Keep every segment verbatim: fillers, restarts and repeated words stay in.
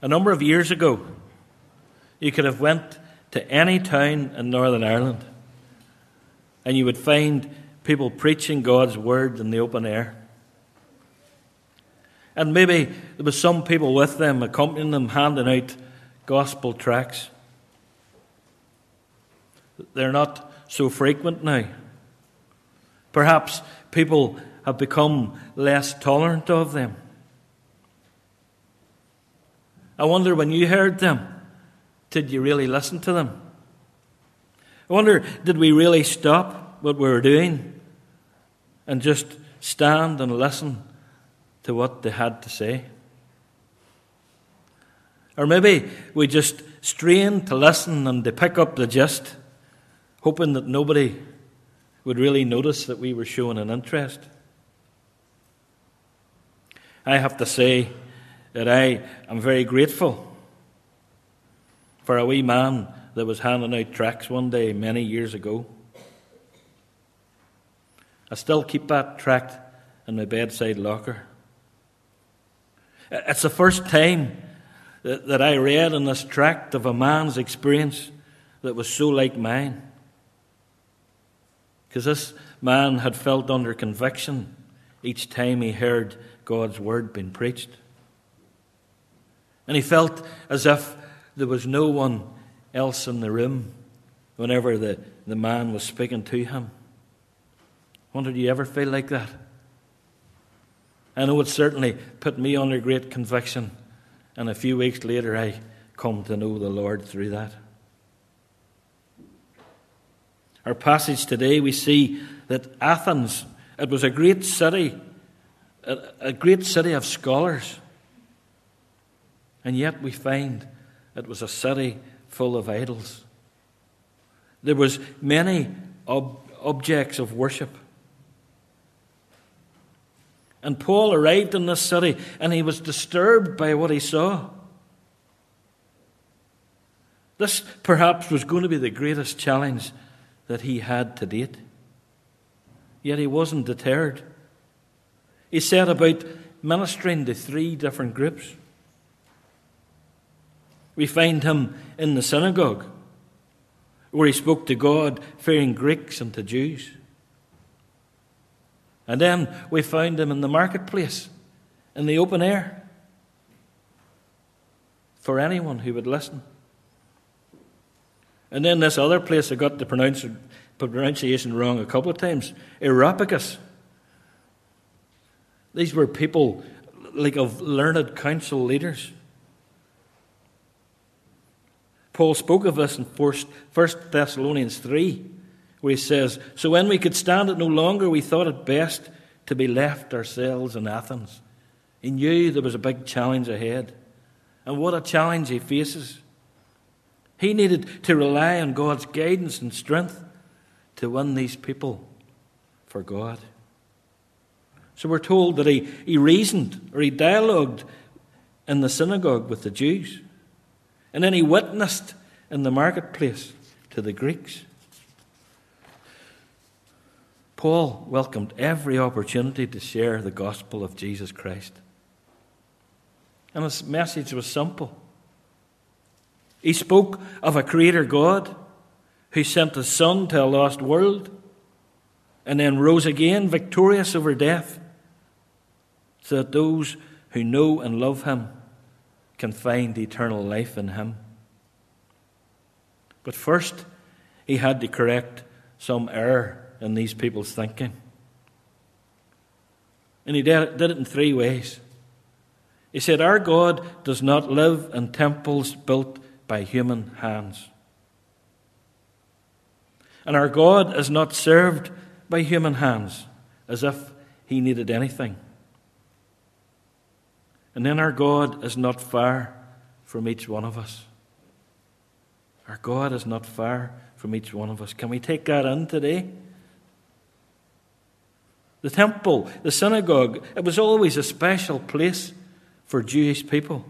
A number of years ago, you could have went to any town in Northern Ireland and you would find people preaching God's word in the open air. And maybe there was some people with them, accompanying them, handing out gospel tracts. They're not so frequent now. Perhaps people have become less tolerant of them. I wonder, when you heard them, did you really listen to them? I wonder, did we really stop what we were doing and just stand and listen to what they had to say? Or maybe we just strained to listen and to pick up the gist, hoping that nobody would really notice that we were showing an interest. I have to say that I am very grateful for a wee man that was handing out tracts one day many years ago. I still keep that tract in my bedside locker. It's the first time that, that I read in this tract of a man's experience that was so like mine. Because this man had felt under conviction each time he heard God's word being preached. And he felt as if there was no one else in the room whenever the, the man was speaking to him. I wonder, do you ever feel like that? I know it certainly put me under great conviction, and a few weeks later I come to know the Lord through that. Our passage today, we see that Athens, it was a great city, a, a great city of scholars. And yet we find it was a city full of idols. There was many ob- objects of worship. And Paul arrived in this city and he was disturbed by what he saw. This perhaps was going to be the greatest challenge that he had to date. Yet he wasn't deterred. He set about ministering to three different groups. We find him in the synagogue, where he spoke to God-fearing Greeks and to Jews. And then we found him in the marketplace, in the open air, for anyone who would listen. And then this other place, I got the pronounce, pronunciation wrong a couple of times, Areopagus. These were people like of learned council leaders. Paul spoke of this in First Thessalonians three, where he says, "So when we could stand it no longer, we thought it best to be left ourselves in Athens." He knew there was a big challenge ahead. And what a challenge he faces. He needed to rely on God's guidance and strength to win these people for God. So we're told that he, he reasoned, or he dialogued in the synagogue with the Jews. And then he witnessed in the marketplace to the Greeks. Paul welcomed every opportunity to share the gospel of Jesus Christ. And his message was simple. He spoke of a creator God who sent his Son to a lost world and then rose again victorious over death, so that those who know and love him can find eternal life in him. But first, he had to correct some error in these people's thinking. And he did it in three ways. He said, "Our God does not live in temples built by human hands. And our God is not served by human hands, as if he needed anything. And then our God is not far from each one of us." Our God is not far from each one of us. Can we take that in today? The temple, the synagogue, it was always a special place for Jewish people.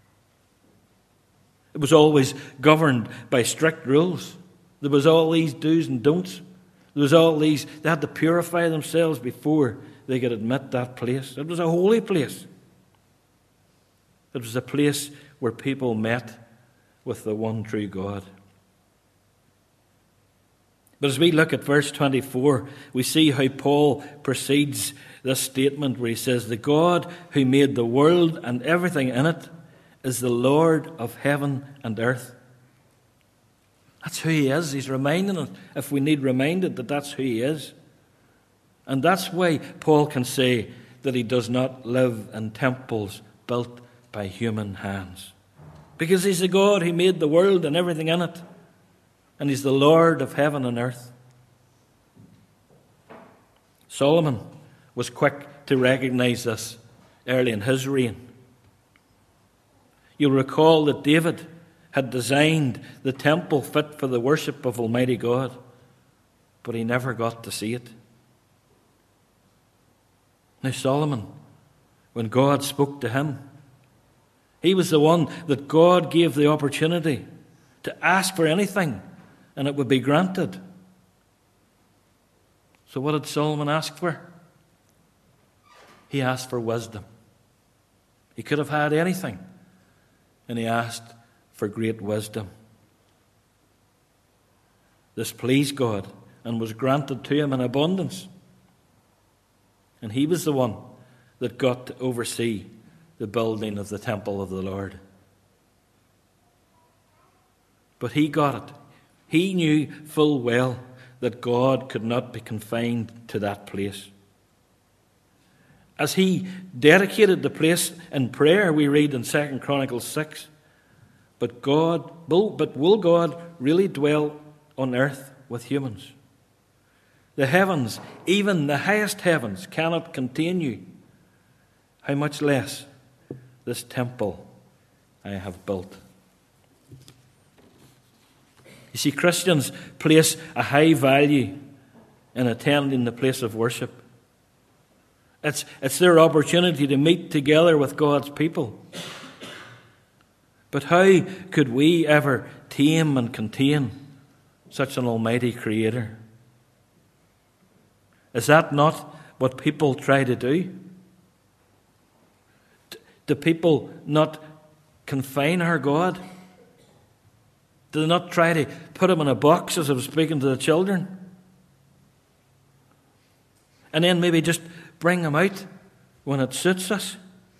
It was always governed by strict rules. There was all these do's and don'ts. There was all these, they had to purify themselves before they could admit that place. It was a holy place. It was a place where people met with the one true God. But as we look at verse twenty-four, we see how Paul precedes this statement where he says, "The God who made the world and everything in it is the Lord of heaven and earth." That's who he is. He's reminding us, if we need reminded, that that's who he is. And that's why Paul can say that he does not live in temples built by human hands. Because he's the God who made the world and everything in it. And he's the Lord of heaven and earth. Solomon was quick to recognize this early in his reign. You'll recall that David had designed the temple fit for the worship of Almighty God, but he never got to see it. Now Solomon, when God spoke to him, he was the one that God gave the opportunity to ask for anything, and it would be granted. So what did Solomon ask for? He asked for wisdom. He could have had anything, and he asked for great wisdom. This pleased God and was granted to him in abundance. And he was the one that got to oversee the building of the temple of the Lord. But he got it. He knew full well that God could not be confined to that place. As he dedicated the place in prayer, we read in Second Chronicles six, But God, but will God really dwell on earth with humans? The heavens, even the highest heavens, cannot contain you. How much less this temple I have built. You see, Christians place a high value in attending the place of worship. It's, it's their opportunity to meet together with God's people. But how could we ever tame and contain such an almighty Creator? Is that not what people try to do? Do people not confine our God? Do they not try to put him in a box, as I was speaking to the children? And then maybe just bring him out when it suits us?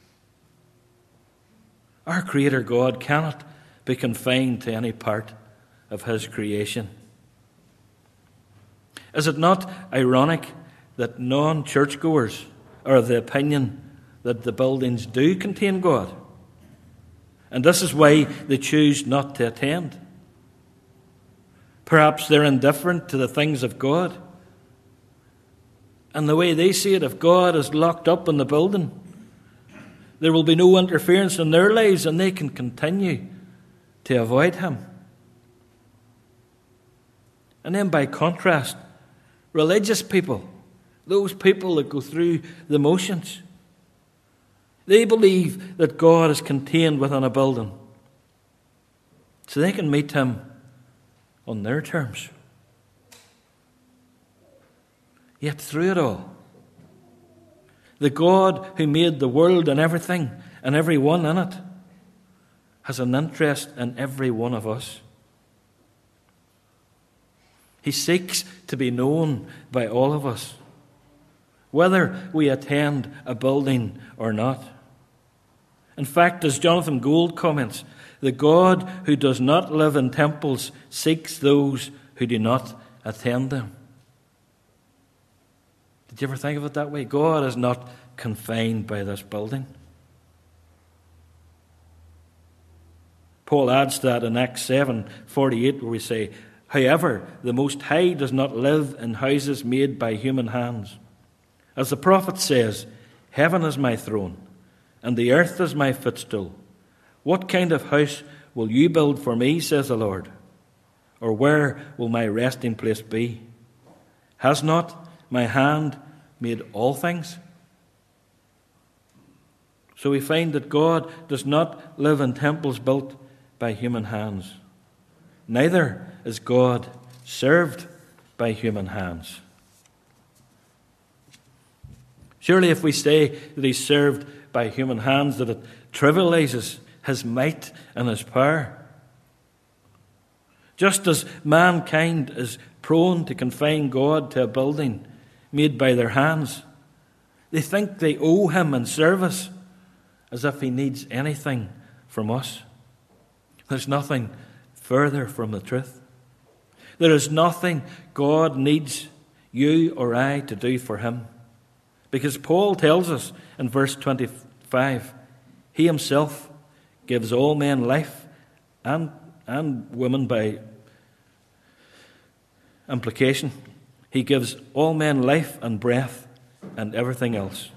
Our Creator God cannot be confined to any part of his creation. Is it not ironic that non-churchgoers are of the opinion that the buildings do contain God? And this is why they choose not to attend. Perhaps they're indifferent to the things of God. And the way they see it, if God is locked up in the building, there will be no interference in their lives, and they can continue to avoid him. And then by contrast, religious people, those people that go through the motions, they believe that God is contained within a building, so they can meet him on their terms. Yet through it all, the God who made the world and everything and everyone in it has an interest in every one of us. He seeks to be known by all of us, whether we attend a building or not. In fact, as Jonathan Gould comments, the God who does not live in temples seeks those who do not attend them. Did you ever think of it that way? God is not confined by this building. Paul adds that in Acts seven forty-eight, where we say, "However, the Most High does not live in houses made by human hands. As the prophet says, 'Heaven is my throne, and the earth is my footstool.' What kind of house will you build for me, says the Lord? Or where will my resting place be? Has not my hand made all things?" So we find that God does not live in temples built by human hands. Neither is God served by human hands. Surely if we say that he's served by human hands, that it trivializes his might and his power. Just as mankind is prone to confine God to a building made by their hands, they think they owe him in service as if he needs anything from us. There's nothing further from the truth. There is nothing God needs you or I to do for him. Because Paul tells us in verse twenty-five, he himself gives all men life and, and women by implication. He gives all men life and breath and everything else.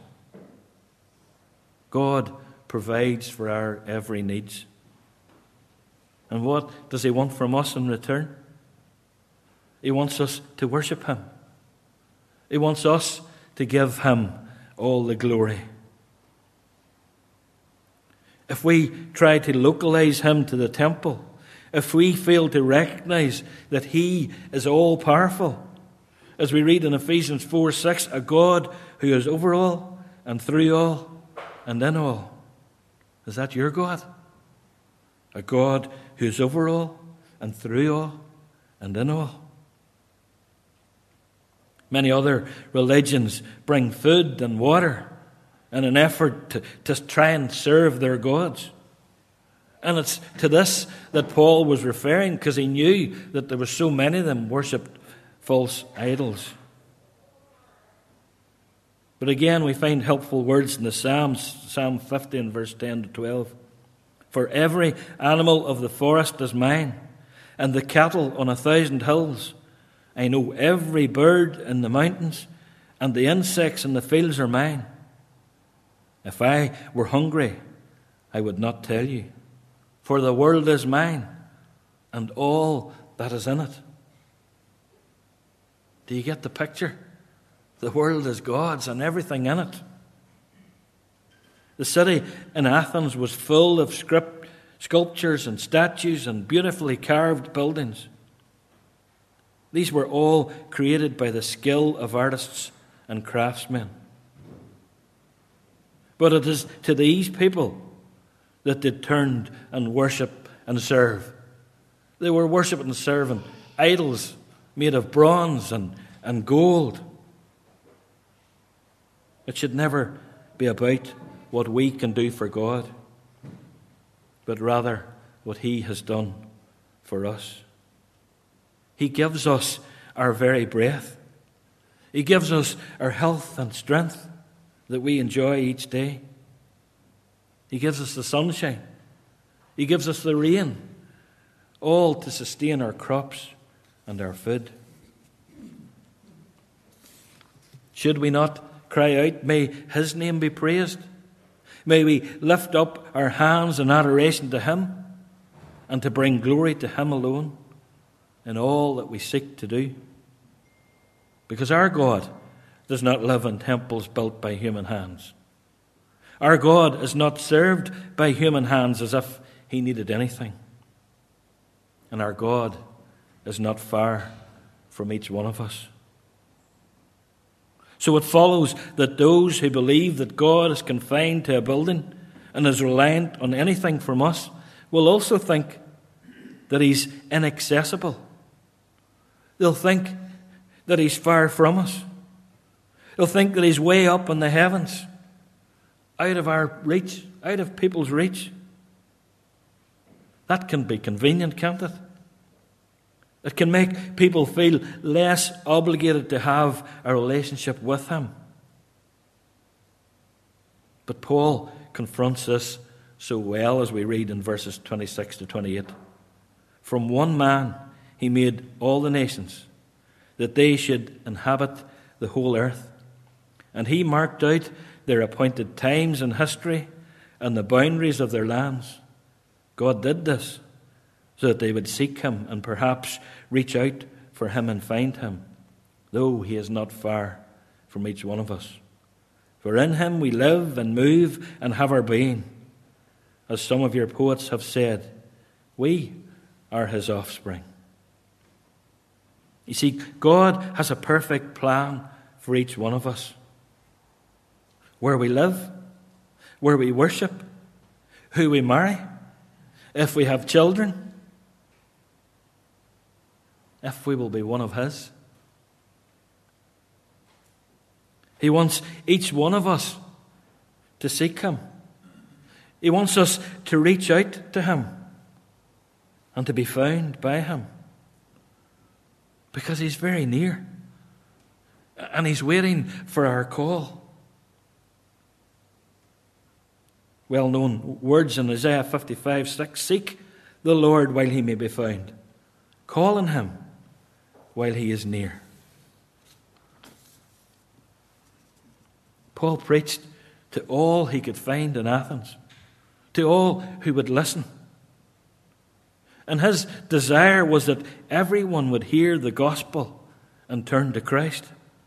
God provides for our every needs. And what does he want from us in return? He wants us to worship him. He wants us to give him all the glory. If we try to localize him to the temple, if we fail to recognize that he is all-powerful, as we read in Ephesians four six, a God who is over all and through all and in all. Is that your God? A God who is over all and through all and in all. Many other religions bring food and water in an effort to, to try and serve their gods. And it's to this that Paul was referring, because he knew that there were so many of them worshipped false idols. But again, we find helpful words in the Psalms, Psalm fifty and verse ten to twelve. For every animal of the forest is mine, and the cattle on a thousand hills. I know every bird in the mountains, and the insects in the fields are mine. If I were hungry, I would not tell you, for the world is mine, and all that is in it. Do you get the picture? The world is God's and everything in it. The city in Athens was full of script, sculptures and statues and beautifully carved buildings. These were all created by the skill of artists and craftsmen. But it is to these people that they turned and worship and serve. They were worshiping and serving idols made of bronze and, and gold. It should never be about what we can do for God, but rather what he has done for us. He gives us our very breath. He gives us our health and strength that we enjoy each day. He gives us the sunshine. He gives us the rain, all to sustain our crops and our food. Should we not cry out, may his name be praised? May we lift up our hands in adoration to him and to bring glory to him alone in all that we seek to do. Because our God does not live in temples built by human hands. Our God is not served by human hands as if he needed anything. And our God is not far from each one of us. So it follows that those who believe that God is confined to a building and is reliant on anything from us will also think that he's inaccessible. They'll think that he's far from us. They'll think that he's way up in the heavens, out of our reach, out of people's reach. That can be convenient, can't it? It can make people feel less obligated to have a relationship with him. But Paul confronts this so well as we read in verses twenty-six to twenty-eight. From one man he made all the nations, that they should inhabit the whole earth. And he marked out their appointed times in history and the boundaries of their lands. God did this so that they would seek him and perhaps reach out for him and find him, though he is not far from each one of us. For in him we live and move and have our being. As some of your poets have said, we are his offspring. You see, God has a perfect plan for each one of us. Where we live, where we worship, who we marry, if we have children, if we will be one of His. He wants each one of us to seek Him. He wants us to reach out to Him and to be found by Him. Because He's very near. And He's waiting for our call. Well-known words in Isaiah fifty-five six. Seek the Lord while He may be found. Call on Him while He is near. Paul preached to all he could find in Athens, to all who would listen. And his desire was that everyone would hear the gospel and turn to Christ.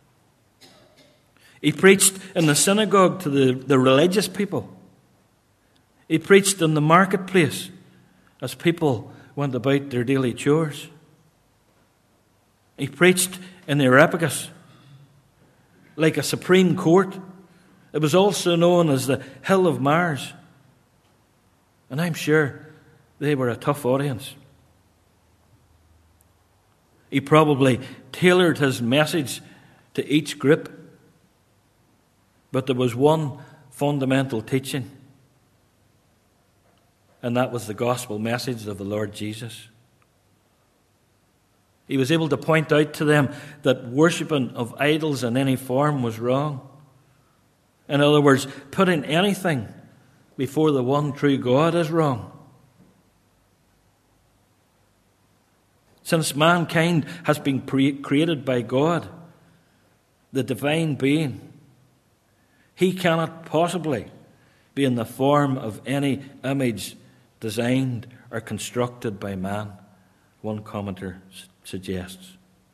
He preached in the synagogue to the, the religious people. He preached in the marketplace as people went about their daily chores. He preached in the Areopagus like a supreme court. It was also known as the Hill of Mars. And I'm sure they were a tough audience. He probably tailored his message to each group. But there was one fundamental teaching, and that was the gospel message of the Lord Jesus. He was able to point out to them that worshipping of idols in any form was wrong. In other words, putting anything before the one true God is wrong. Since mankind has been pre- created by God, the divine being, He cannot possibly be in the form of any image designed or constructed by man, one commentator suggests.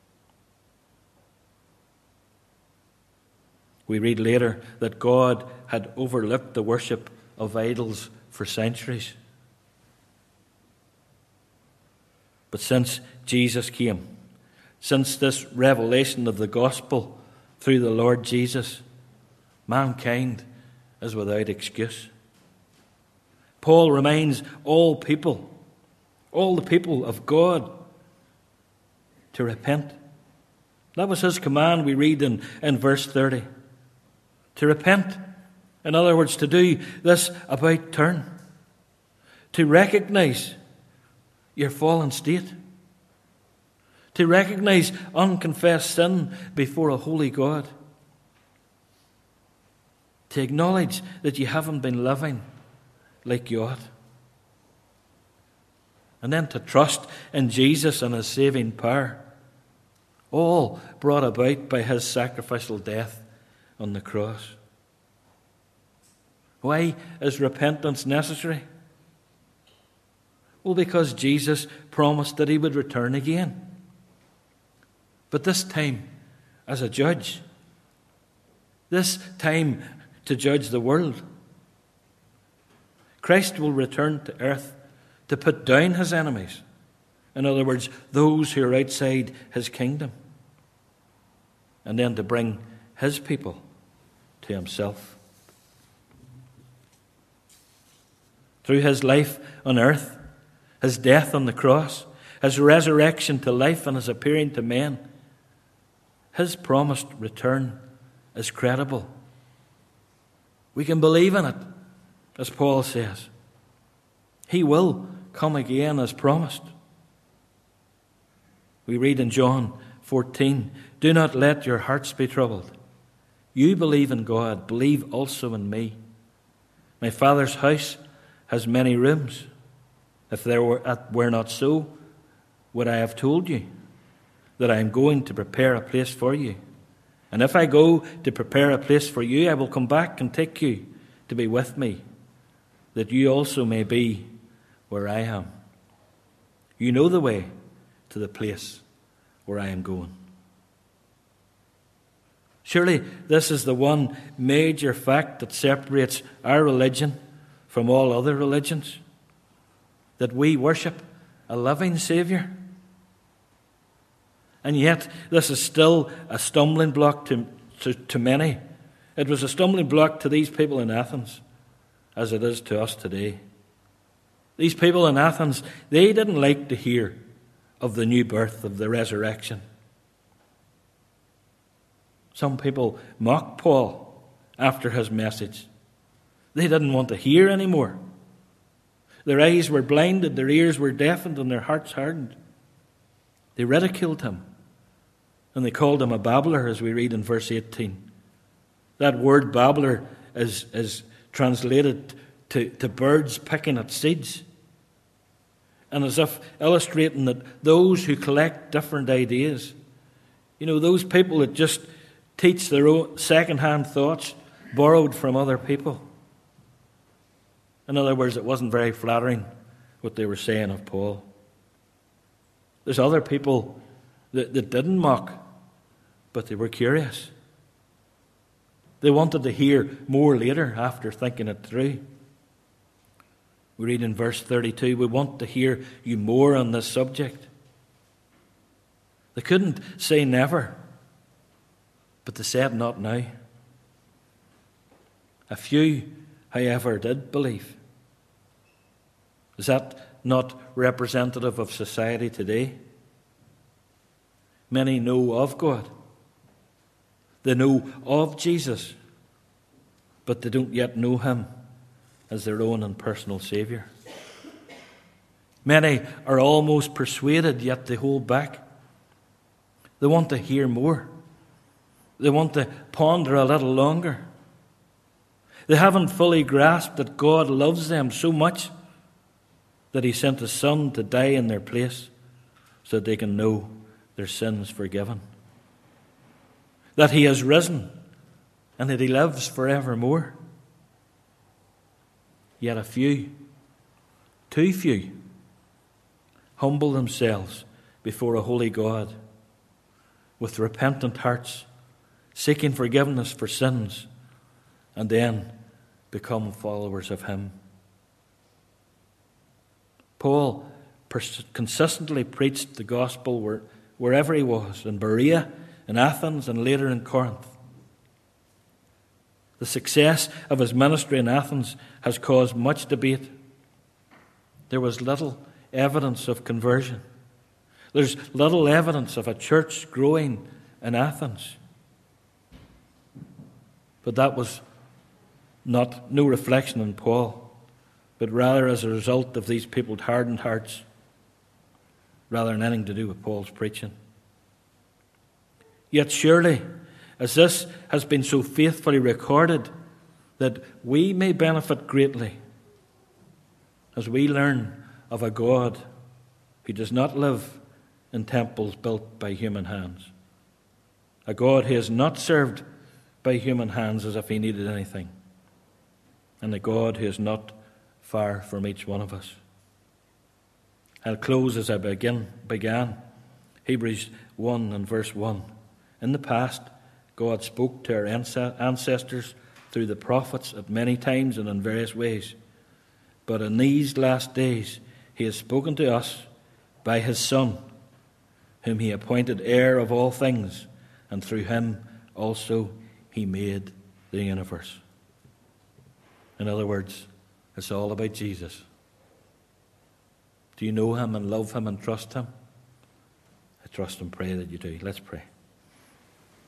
We read later that God had overlooked the worship of idols for centuries. But since Jesus came, since this revelation of the gospel through the Lord Jesus, mankind is without excuse. Paul reminds all people, all the people of God, to repent. That was his command we read in, in verse thirty. To repent. In other words, to do this about turn. To recognize your fallen state. To recognize unconfessed sin before a holy God. To acknowledge that you haven't been living like you ought. And then to trust in Jesus and His saving power. All brought about by His sacrificial death on the cross. Why is repentance necessary? Well, because Jesus promised that He would return again. But this time as a judge. This time to judge the world. Christ will return to earth to put down His enemies. In other words, those who are outside His kingdom. And then to bring His people to Himself. Through His life on earth, His death on the cross, His resurrection to life and His appearing to men, His promised return is credible. We can believe in it, as Paul says. He will come again as promised. We read in John fourteen, "Do not let your hearts be troubled. You believe in God, believe also in me. My Father's house has many rooms. If there were, were not so, would I have told you that I am going to prepare a place for you? And if I go to prepare a place for you, I will come back and take you to be with me, that you also may be where I am. You know the way to the place where I am going." Surely this is the one major fact that separates our religion from all other religions, that we worship a living Saviour. And yet this is still a stumbling block to, to, to many. It was a stumbling block to these people in Athens, as it is to us today. These people in Athens, they didn't like to hear of the new birth, of the resurrection. Some people mocked Paul after his message. They didn't want to hear anymore. Their eyes were blinded, their ears were deafened, and their hearts hardened. They ridiculed him, and they called him a babbler, as we read in verse eighteen. That word babbler is, is translated to, to birds picking at seeds, and as if illustrating that those who collect different ideas, you know, those people that just teach their own second-hand thoughts borrowed from other people. In other words, it wasn't very flattering what they were saying of Paul. There's other people that, that didn't mock, but they were curious. They wanted to hear more later after thinking it through. We read in verse thirty-two, we want to hear you more on this subject. They couldn't say never, but they said not now. A few, however, did believe. Is that not representative of society today? Many know of God. They know of Jesus, but they don't yet know him as their own and personal Saviour. Many are almost persuaded, yet they hold back. They want to hear more. They want to ponder a little longer. They haven't fully grasped that God loves them so much that he sent his Son to die in their place so that they can know their sins forgiven. That he has risen and that he lives forevermore. Yet a few, too few, humble themselves before a holy God with repentant hearts, seeking forgiveness for sins, and then become followers of him. Paul pers- consistently preached the gospel where, wherever he was, in Berea, in Athens, and later in Corinth. The success of his ministry in Athens has caused much debate. There was little evidence of conversion. There's little evidence of a church growing in Athens. But that was not no reflection on Paul, but rather as a result of these people's hardened hearts, rather than anything to do with Paul's preaching. Yet surely, as this has been so faithfully recorded, that we may benefit greatly as we learn of a God who does not live in temples built by human hands, a God who is not served by human hands as if he needed anything, and a God who is not far from each one of us. I'll close as I begin, began. Hebrews one and verse one. In the past, God spoke to our ancestors through the prophets at many times and in various ways. But in these last days, he has spoken to us by his Son, whom he appointed heir of all things, and through him also he made the universe. In other words, it's all about Jesus. Do you know him and love him and trust him? I trust and pray that you do. Let's pray.